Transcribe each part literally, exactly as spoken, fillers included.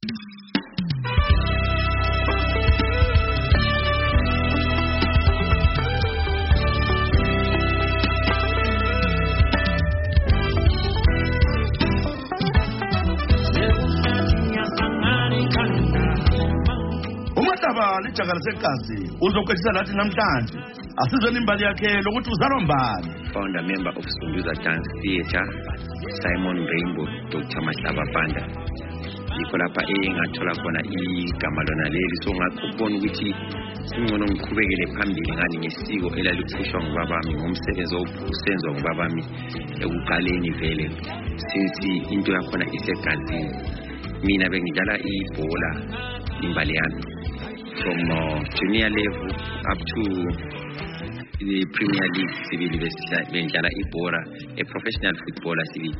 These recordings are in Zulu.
Lijakala segazi uzokwetshisa lathi namhlanje asizweni imbali yakhe lokuthi uzalwa mbali. Founder member of Sunduza Dance Theatre Simon Rainbow Doctor Mahlaba Banda. Yikho lapha engathola khona igama lona leli so ngakubona ukuthi ingcono ngiqhubekele phambili ngani ngesiko elaliphishwa ngubabami ngomsebenzi osenziwa ngubabami ekuqaleni vele since into yakhona isegazini. Mina bengidlala ibhola imbali yami from uh, junior level up to the Premier League civil bengidlala ibhola a professional footballer civil.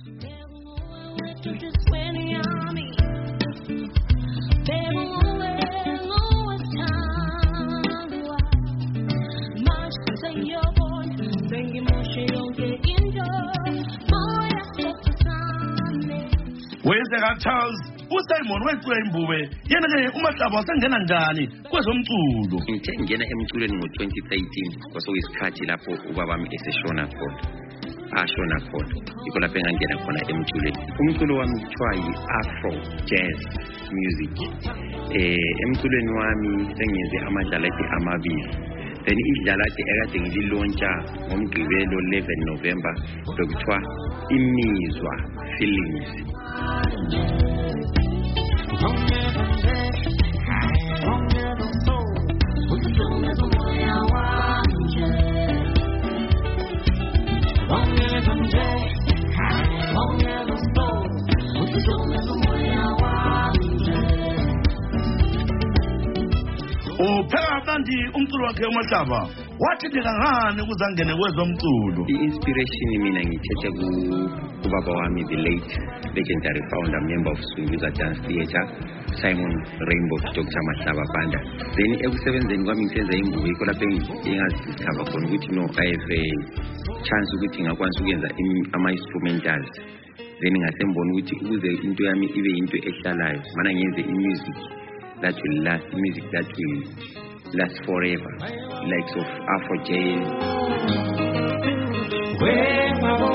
Wenzeka Charles uSimon wecula imbube yena ke uMahlaba wasengena njani kwezomculo. Ngithe ngena emculweni ngo twenty thirteen kwasoyisikhathi lapho ubabami eseshona khona ashona khona yikho lapho engangena khona emculweni. Umculo wami kuthiwa yi-Afro Jazz Music. Eh emculweni wami sengenze amadlalathi amabili. Then idlalathi ekade ngililontsha ngomgqibelo eleven November bekuthiwa Imizwa Feelings. Uphela kanti umculo wakhe uMahlaba wathi ngangani ukuzangene kwezomculo. I-inspiration mina ngithethe ku ubaba wami the late legendary founder member of Sunduza Dance Theatre Simon Rainbow Doctor Mahlaba Banda. Then ekusebenzeni kwami ngisenza imbubo yikho lapho engazisaba khona ukuthi no I have a chance ukuthi ngakwanisa ukwenza ama-instrumentals. Then ngasembona ukuthi ukuze into yami ibe into ehlalayo mana ngenze i-music that will last, music that will last forever, like of Afro Jazz. Where my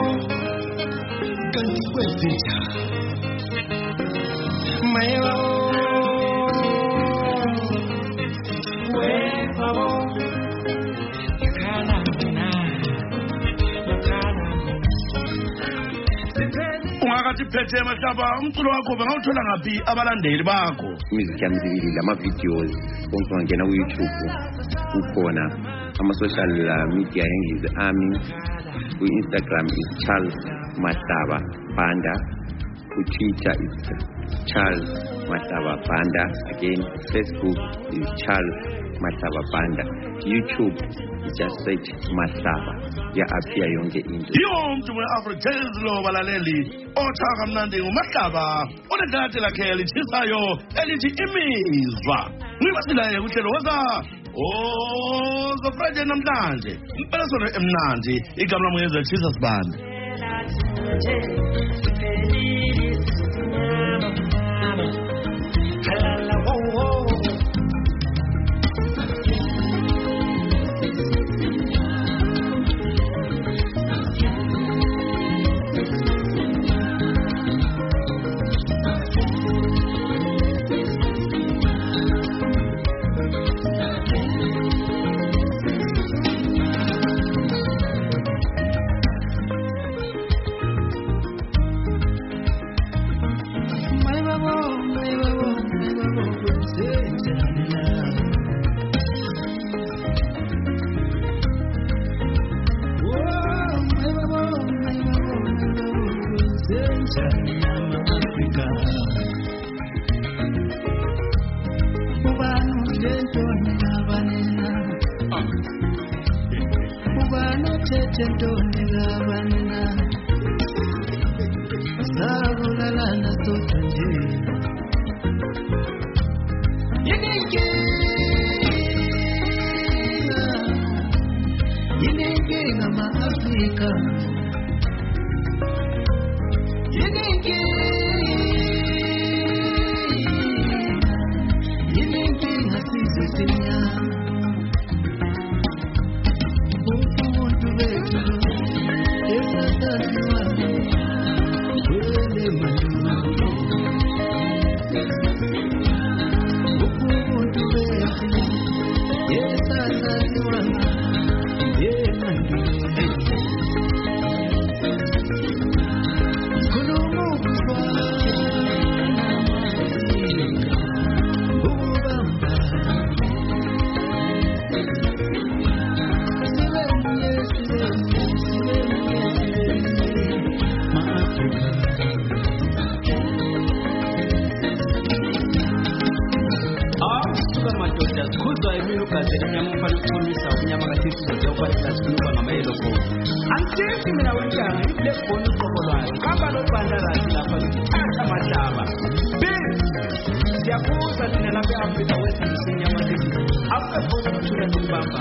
Phethe Mahlaba umculo wakho bangawuthola ngaphi abalandeli bakho? Music yami zibili lama videos konke ngena ku YouTube ukhona ama social media ngize ami ku Instagram is Charles Mahlaba Banda, ku Twitter is Charles Mahlaba Banda, again Facebook is Charles Mahlaba Banda, YouTube is just search Mahlaba ya appear yonke into. Yo umuntu we-Afro Jazz lo balaleli othaka mnandi uMahlaba onedlalathi lakhe lithisayo elithi Imizwa. Ngibasilaye kuhlelo weza oh the Friday namhlanje impelasolo emnandi igama lami ngeze Jesus Banda. kubalela sikhuluma ngamayelo khona angithengi mina wentanga iblefoni uqokolwayo hamba nobandarazi lapha ngithatha amahlaba siyabuza thina lapha e-Afrika wesizini yamasisi akukefoni ukuthula nokubamba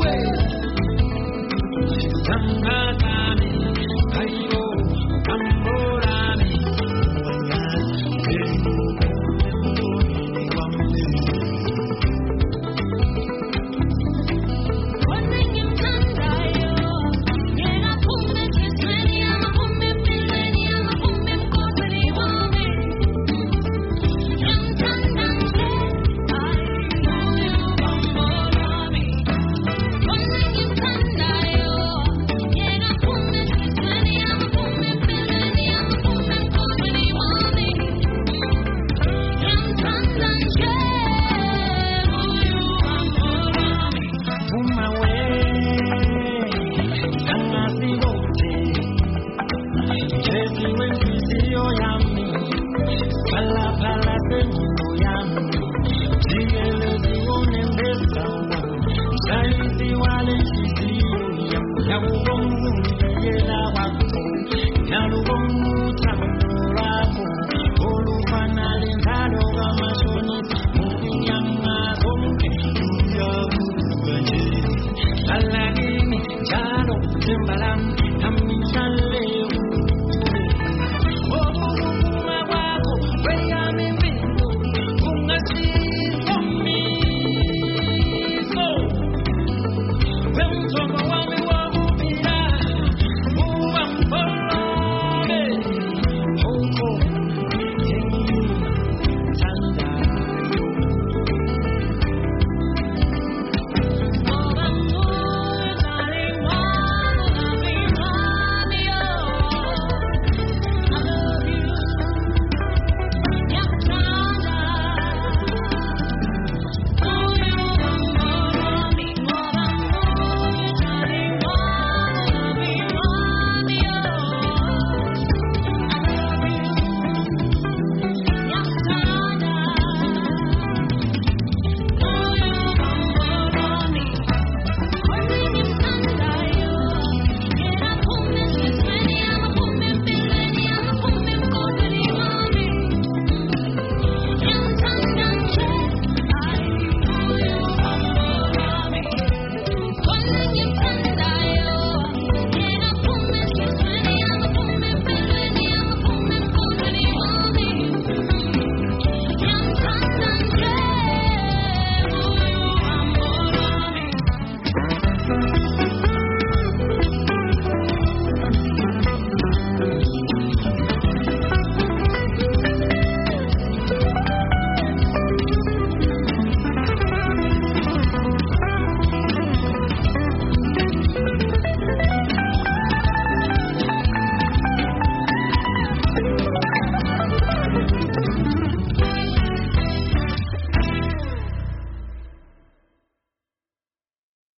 I'm